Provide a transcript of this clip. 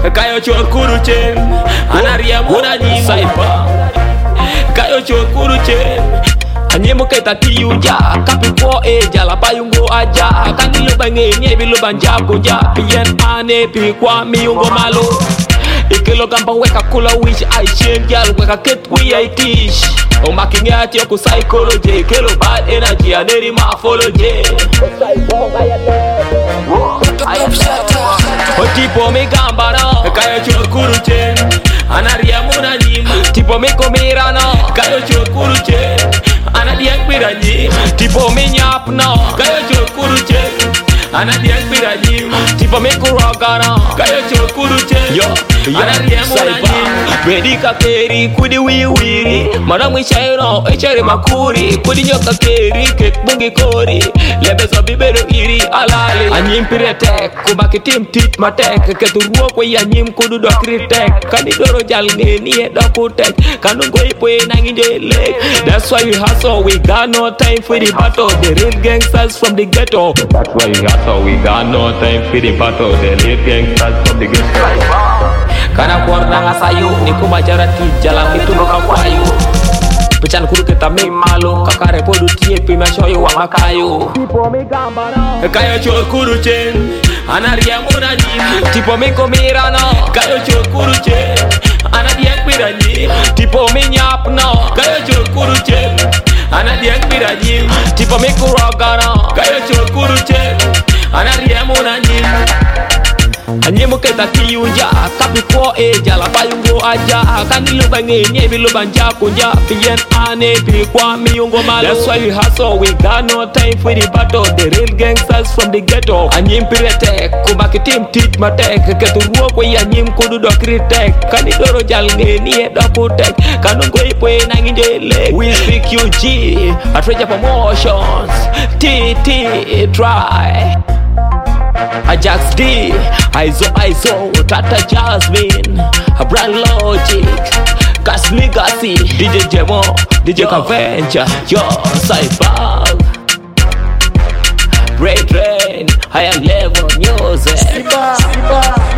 Kayo chokuru chen anaria mona ni saipa. Kayo chokuru chen anyemo keta kiyuja kapipo eja la payungo aja kanilo bange nyebi lo banja kuja pien ane pi kwa miungo malo ikelo gamba weka kula wish I change gal weka ket we I teach o making at your psychology kelo bad energy aneri morphology o tipo me gamba no kayo chokuru chen anaria mona ni tipo me komira no kayo chokuru chen anadiang piraji tipo me nyap no kayo chokuru chen anadiang piraji tipo me kuroga no kayo chokuru chen yo anadiang monaji medika keri kudi wiri madamu chairo echere makuri kudi nyoka keri ket bungi kori lebezo bibero iri alali anyim piretek kubaki tim tit matek keturuo kwe anyim kudu dokritek kanidoro jal ngeni dokutek kanungo ipoe nanginje leg. That's why we hustle, we got no time for the battle. The real gangsters from the ghetto. That's why we hustle, we got no time for the battle. The real gangsters from the ghetto. Kana kuarna ngasayu, niku majarati jalan itu no kakwayu. Pecan kuru kita me malu, kakare podu tie pima shoyu wanga kayu. Tipo me gambara, kayo chokuru chen, anaria mona ni. Tipo me komira no, kayo chokuru chen, anadia piraji. Tipo me nyap no, kayo chokuru chen, anadia piraji. Tipo me kuroga no, kayo chokuru chen, anaria mona ni. Anyemo keta kiyuja kapipo eja la payungo aja kanilo bange nyebi lo banja kunja pien ane pi kwa miungo malo. That's why we hustle, we got no time for the battle. The real gangsters from the ghetto. Anyim pirete kubaki tim tit matek keturuo kwe anyim kudu dokritek kanidoro jal ngeni dokutek kanungo ipoe nanginje leg. We speak UG at Treasure Promotions TT Try Ajax D, Izo, Tata Jasmine, Brand Logic, Gas Legacy, DJ Jemo, DJ Cavenger, Yo, Cyber, Ray Train, Higher Level Music.